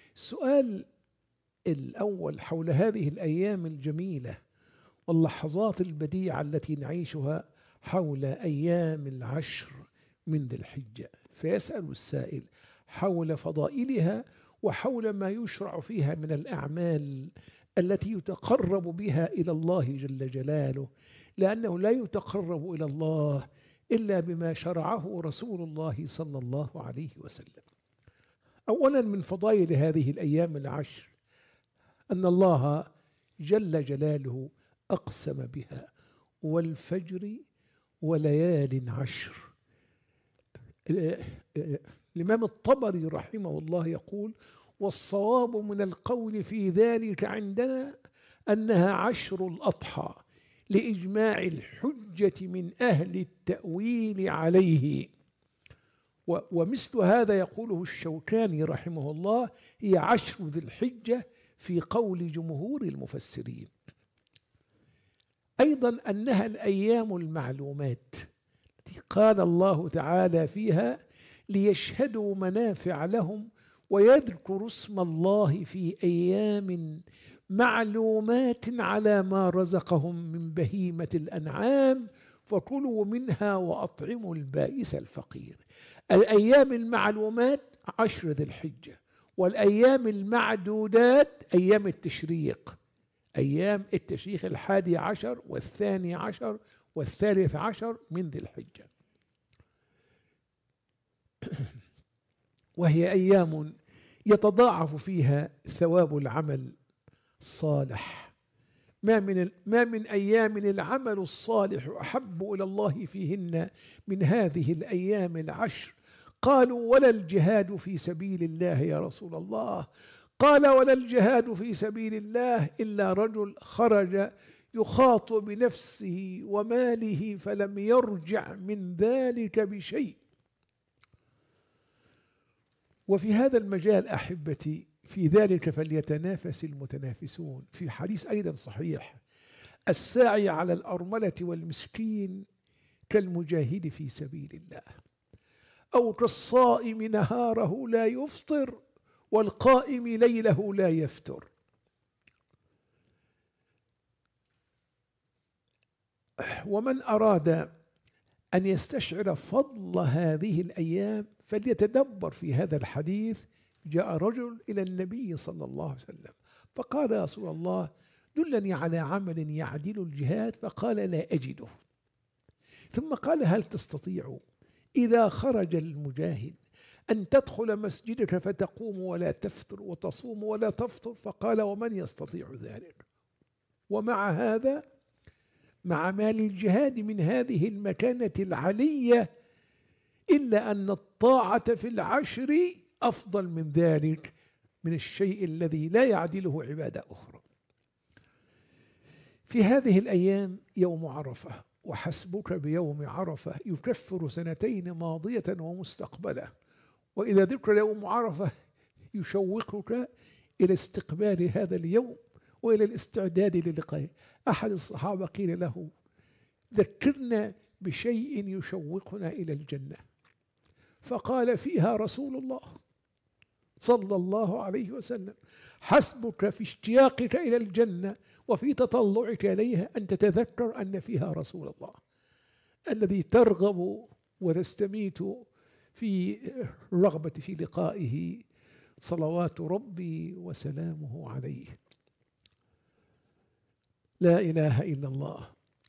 السؤال الأول حول هذه الأيام الجميلة واللحظات البديعة التي نعيشها حول أيام العشر من ذي الحجة. فيسأل السائل حول فضائلها وحول ما يشرع فيها من الأعمال التي يتقرب بها إلى الله جل جلاله، لأنه لا يتقرب إلى الله إلا بما شرعه رسول الله صلى الله عليه وسلم. أولا من فضائل هذه الأيام العشر أن الله جل جلاله أقسم بها: والفجر وليال عشر. الإمام الطبري رحمه الله يقول: والصواب من القول في ذلك عندنا أنها عشر الأضحى، لإجماع الحجة من أهل التأويل عليه. ومثل هذا يقوله الشوكاني رحمه الله: هي عشر ذي الحجة في قول جمهور المفسرين. أيضا أنها الأيام المعلومات التي قال الله تعالى فيها: ليشهدوا منافع لهم ويذكروا اسم الله في أيام معلومات على ما رزقهم من بهيمة الأنعام فكلوا منها وأطعموا البائس الفقير. الأيام المعلومات عشر ذي الحجة، والأيام المعدودات أيام التشريق، أيام التشريق 11 و12 و13 من ذي الحجة. وهي أيام يتضاعف فيها ثواب العمل الصالح. ما من أيام العمل الصالح أحب إلى الله فيهن من هذه الأيام العشر. قالوا: ولا الجهاد في سبيل الله يا رسول الله؟ قال: ولا الجهاد في سبيل الله إلا رجل خرج يخاط بنفسه وماله فلم يرجع من ذلك بشيء. وفي هذا المجال أحبتي في ذلك فليتنافس المتنافسون. في حديث أيضا صحيح: الساعي على الأرملة والمسكين كالمجاهد في سبيل الله، أو كالصائم نهاره لا يفطر والقائم ليله لا يفتر. ومن أراد أن يستشعر فضل هذه الأيام فليتدبر في هذا الحديث. جاء رجل إلى النبي صلى الله عليه وسلم فقال: يا رسول الله دلني على عمل يعدل الجهاد. فقال: لا أجده. ثم قال: هل تستطيع إذا خرج المجاهد أن تدخل مسجدك فتقوم ولا تفطر وتصوم ولا تفطر؟ فقال: ومن يستطيع ذلك؟ ومع هذا، مع مال الجهاد من هذه المكانة العلية، إلا أن الطاعة في العشر أفضل من ذلك، من الشيء الذي لا يعدله عبادة أخرى. في هذه الأيام يوم عرفة، وحسبك بيوم عرفة يكفر سنتين ماضية ومستقبلة. وإذا ذكر يوم عرفة يشوقك إلى استقبال هذا اليوم وإلى الاستعداد للقائه. أحد الصحابة قيل له: ذكرنا بشيء يشوقنا إلى الجنة. فقال: فيها رسول الله صلى الله عليه وسلم. حسبك في اشتياقك إلى الجنة وفي تطلعك إليها أن تتذكر أن فيها رسول الله الذي ترغب وتستميت في الرغبة في لقائه، صلوات ربي وسلامه عليه. لا إله إلا الله.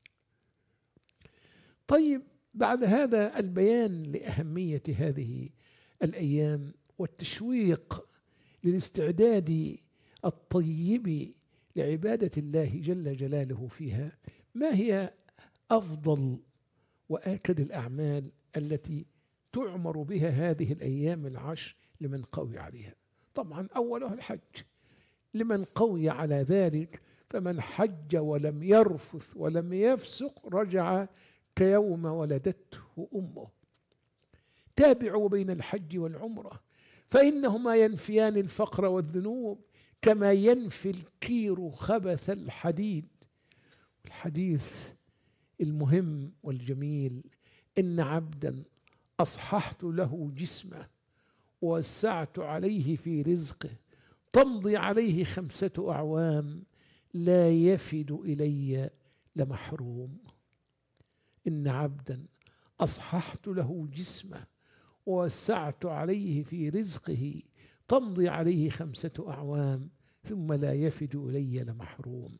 طيب، بعد هذا البيان لأهمية هذه الأيام والتشويق للاستعداد الطيب لعبادة الله جل جلاله فيها، ما هي أفضل وآكد الأعمال التي تعمر بها هذه الأيام العشر لمن قوي عليها؟ طبعا أولها الحج، لمن قوي على ذلك فمن حج ولم يرفث ولم يفسق رجع كيوم ولدته أمه. تابعوا بين الحج والعمرة فإنهما ينفيان الفقر والذنوب كما ينفي الكير خبث الحديد. الحديث المهم والجميل: إن عبدا أصححت له جسمه ووسعت عليه في رزقه تمضي عليه 5 أعوام لا يفد إلي لمحروم. إن عبدا أصححت له جسمه ووسعت عليه في رزقه تمضي عليه 5 أعوام ثم لا يفد إلي لمحروم.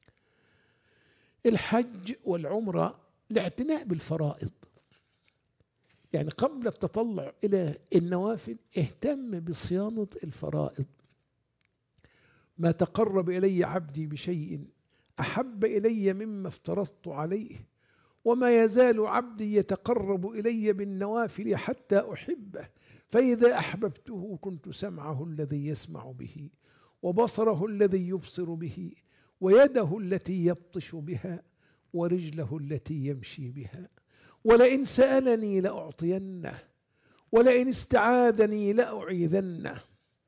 الحج والعمرة الاعتناء بالفرائض، يعني قبل التطلع إلى النوافل اهتم بصيانة الفرائض. ما تقرب إلي عبدي بشيء أحب إلي مما افترضت عليه، وما يزال عبدي يتقرب إلي بالنوافل حتى أحبه، فإذا أحببته كنت سمعه الذي يسمع به، وبصره الذي يبصر به، ويده التي يبطش بها، ورجله التي يمشي بها. ولئن سألني لأعطينه، ولئن استعاذني لأعيذنه.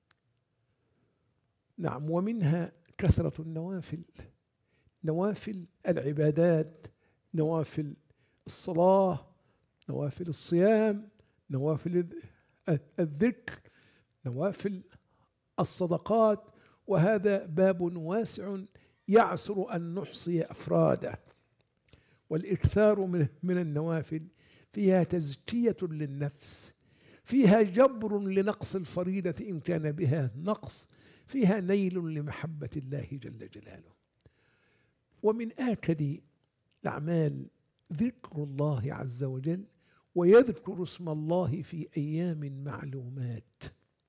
نعم، ومنها كثرة النوافل، نوافل العبادات، نوافل الصلاة، نوافل الصيام، نوافل الذكر، نوافل الصدقات. وهذا باب واسع يعسر أن نحصي أفراده. والإكثار من النوافل فيها تزكية للنفس، فيها جبر لنقص الفريضة إن كان بها نقص، فيها نيل لمحبة الله جل جلاله. ومن آكد الأعمال ذكر الله عز وجل، ويذكر اسم الله في أيام معلومات.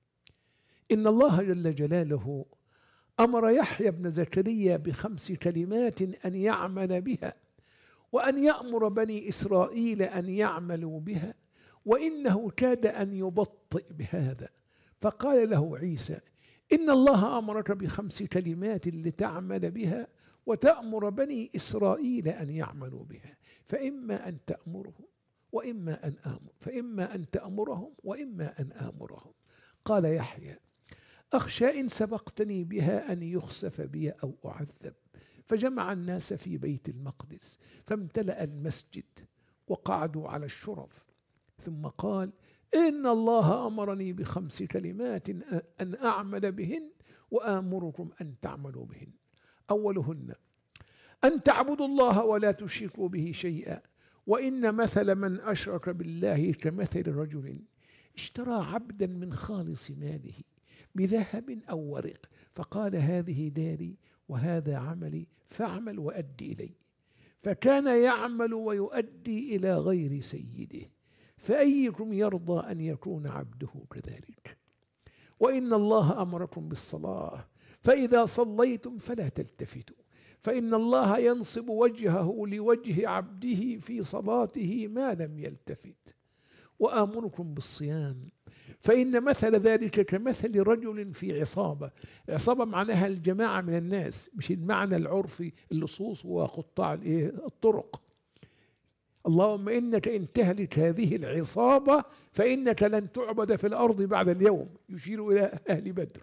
إن الله جل جلاله أمر يحيى بن زكريا ب5 كلمات أن يعمل بها، وأن يأمر بني إسرائيل أن يعملوا بها، وإنه كاد أن يبطئ بهذا، فقال له عيسى: إن الله أمرك ب5 كلمات لتعمل بها وتأمر بني إسرائيل أن يعملوا بها، فإما أن تأمرهم وإما أن آمر، فإما أن تأمرهم وإما أن آمرهم. قال يحيى: أخشى إن سبقتني بها أن يخسف بي أو أعذب. فجمع الناس في بيت المقدس، فامتلأ المسجد وقعدوا على الشرف، ثم قال: إن الله أمرني ب5 كلمات أن أعمل بهن وآمركم أن تعملوا بهن. أولهن أن تعبدوا الله ولا تشركوا به شيئا، وإن مثل من أشرك بالله كمثل رجل اشترى عبدا من خالص ماله بذهب أو ورق، فقال: هذه داري وهذا عملي فاعمل وأدي إلي. فكان يعمل ويؤدي إلى غير سيده، فأيكم يرضى أن يكون عبده كذلك؟ وإن الله أمركم بالصلاة، فإذا صليتم فلا تلتفتوا، فإن الله ينصب وجهه لوجه عبده في صلاته ما لم يلتفت. وآمركم بالصيام، فإن مثل ذلك كمثل رجل في عصابة. عصابة معناها الجماعة من الناس، مش المعنى العرفي اللصوص وقطاع الطرق. اللهم إنك إن تهلك هذه العصابة فإنك لن تعبد في الأرض بعد اليوم، يشير إلى أهل بدر.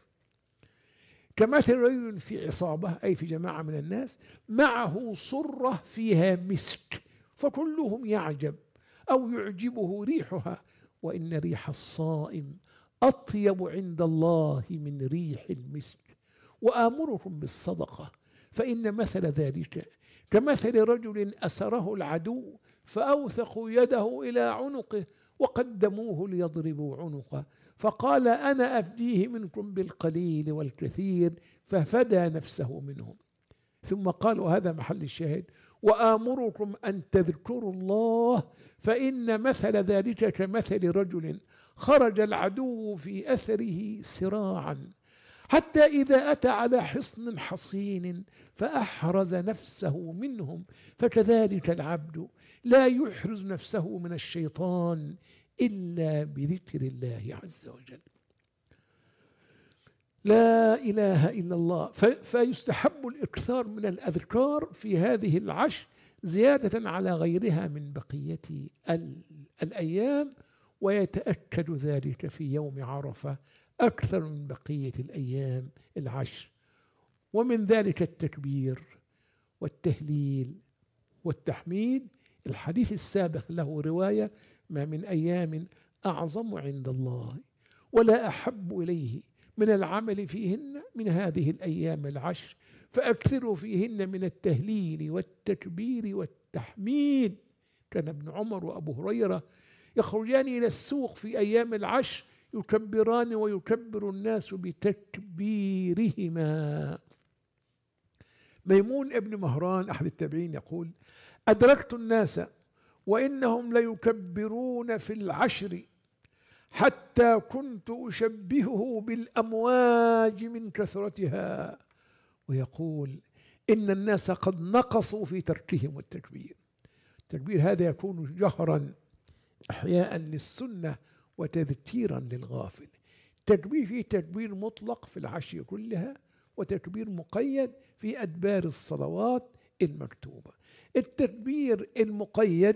كمثل رجل في عصابة، أي في جماعة من الناس، معه صرة فيها مسك، فكلهم يعجب أو يعجبه ريحها، وإن ريح الصائم أطيب عند الله من ريح المسك. وآمركم بالصدقة، فإن مثل ذلك كمثل رجل أسره العدو فأوثقوا يده إلى عنقه وقدموه ليضربوا عنقه، فقال: أنا أفديه منكم بالقليل والكثير، ففدى نفسه منهم. ثم قال، وهذا محل الشاهد: وآمركم أن تذكروا الله، فإن مثل ذلك كمثل رجل خرج العدو في أثره سراعا، حتى إذا أتى على حصن حصين فأحرز نفسه منهم. فكذلك العبد لا يحرز نفسه من الشيطان إلا بذكر الله عز وجل. لا إله إلا الله. فيستحب الإكثار من الأذكار في هذه العشر زيادة على غيرها من بقية الأيام، ويتأكد ذلك في يوم عرفة أكثر من بقية الأيام العشر. ومن ذلك التكبير والتهليل والتحميد. الحديث السابق له رواية: ما من أيام أعظم عند الله ولا أحب إليه من العمل فيهن من هذه الأيام العشر، فأكثروا فيهن من التهليل والتكبير والتحميد. كان ابن عمر وأبو هريرة يخرجان إلى السوق في أيام العشر يكبران ويكبر الناس بتكبيرهما. ميمون ابن مهران أحد التابعين يقول: أدركت الناس وإنهم ليكبرون في العشر حتى كنت أشبهه بالأمواج من كثرتها. ويقول: إن الناس قد نقصوا في تركهم التكبير. التكبير هذا يكون جهرا إحياء للسنة وتذكيرا للغافل. تكبير فيه تكبير مطلق في العشر كلها، وتكبير مقيد في أدبار الصلوات المكتوبة. التكبير المقيد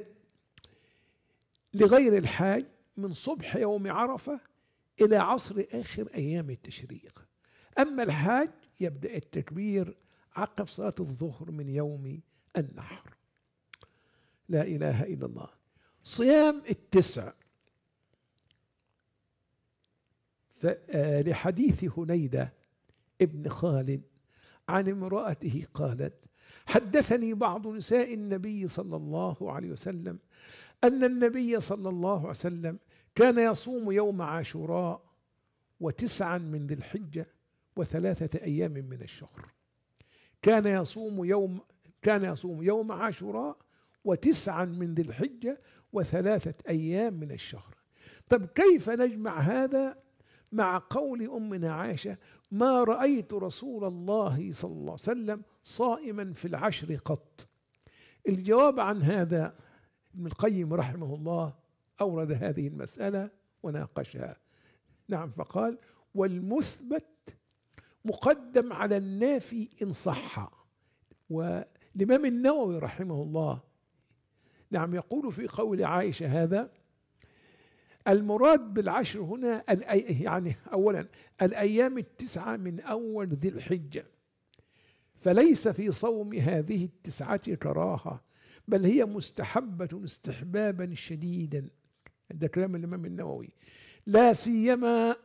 لغير الحاج من صبح يوم عرفة إلى عصر آخر أيام التشريق. أما الحاج يبدأ التكبير عقب صلاة الظهر من يوم النحر. لا إله إلا الله. صيام التسع، لحديث هنيدة ابن خالد عن امرأته قالت: حدثني بعض نساء النبي صلى الله عليه وسلم أن النبي صلى الله عليه وسلم كان يصوم يوم عاشوراء وتسعا من ذي الحجة وثلاثة أيام من الشهر. كان يصوم يوم عاشوراء وتسعا من ذي الحجة وثلاثة أيام من الشهر. طب كيف نجمع هذا مع قول أمنا عائشة: ما رأيت رسول الله صلى الله عليه وسلم صائما في العشر قط؟ الجواب عن هذا ابن القيم رحمه الله أورد هذه المسألة وناقشها. نعم، فقال: والمثبت مقدم على النافي إن صح. والإمام النووي رحمه الله نعم يقول في قول عائشة هذا: المراد بالعشر هنا يعني أولا الأيام التسعة من أول ذي الحجة، فليس في صوم هذه التسعة كراهة، بل هي مستحبة استحبابا شديدا. هذا كلام الإمام النووي. لا سيما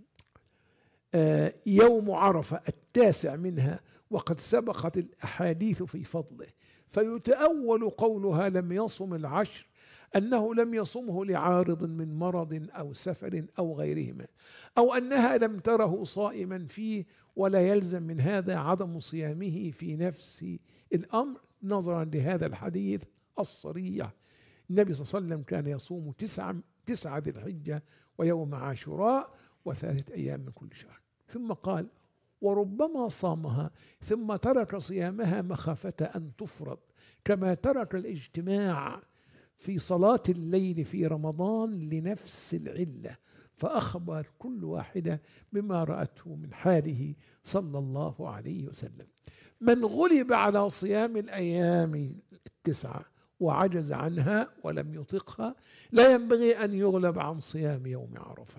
يوم عرفة التاسع منها، وقد سبقت الأحاديث في فضله، فيتأول قولها لم يصم العشر أنه لم يصمه لعارض من مرض أو سفر أو غيرهما، أو أنها لم تره صائما فيه، ولا يلزم من هذا عدم صيامه في نفس الأمر نظرا لهذا الحديث الصريح. النبي صلى الله عليه وسلم كان يصوم تسعة ذي الحجة ويوم عاشوراء وثلاثة أيام من كل شهر. ثم قال: وربما صامها ثم ترك صيامها مخافة أن تفرض، كما ترك الاجتماع في صلاة الليل في رمضان لنفس العلة، فأخبر كل واحدة بما رأته من حاله صلى الله عليه وسلم. من غلب على صيام الأيام التسعة وعجز عنها ولم يطقها لا ينبغي أن يغلب عن صيام يوم عرفة.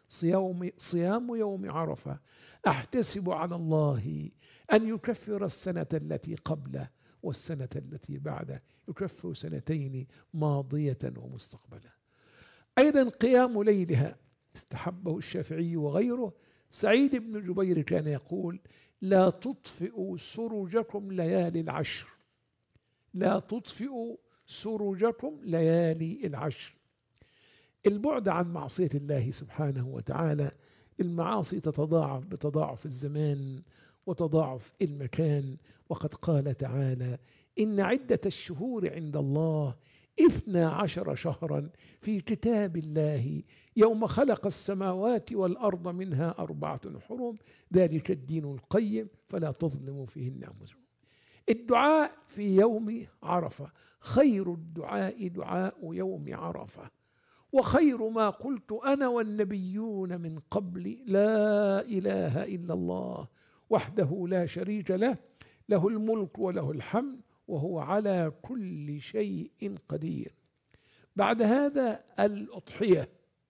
صيام يوم عرفة أحتسب على الله أن يكفر السنة التي قبله والسنة التي بعده، يكفر سنتين ماضية ومستقبلة. أيضا قيام ليلها استحبه الشافعي وغيره. سعيد بن جبير كان يقول: لا تطفئوا سرجكم ليالي العشر، لا تطفئوا سرجكم ليالي العشر. البعد عن معصية الله سبحانه وتعالى، المعاصي تتضاعف بتضاعف الزمان وتضاعف المكان، وقد قال تعالى: إن عدة الشهور عند الله 12 شهرا في كتاب الله يوم خلق السماوات والأرض منها 4 حرم ذلك الدين القيم فلا تظلموا فيهن أنفسكم. الدعاء في يوم عرفة خير الدعاء دعاء يوم عرفة، وخير ما قلت أنا والنبيون من قبل لا إله إلا الله وحده لا شريك له، له الملك وله الحمد وهو على كل شيء قدير. بعد هذا الأضحية،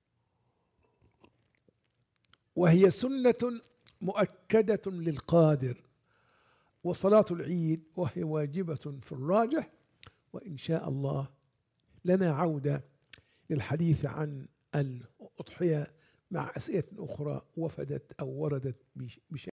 وهي سنة مؤكدة للقادر، وصلاة العيد وهي واجبة في الراجح. وإن شاء الله لنا عودة للحديث عن الأضحية مع أسئلة أخرى وفدت أو وردت بشكل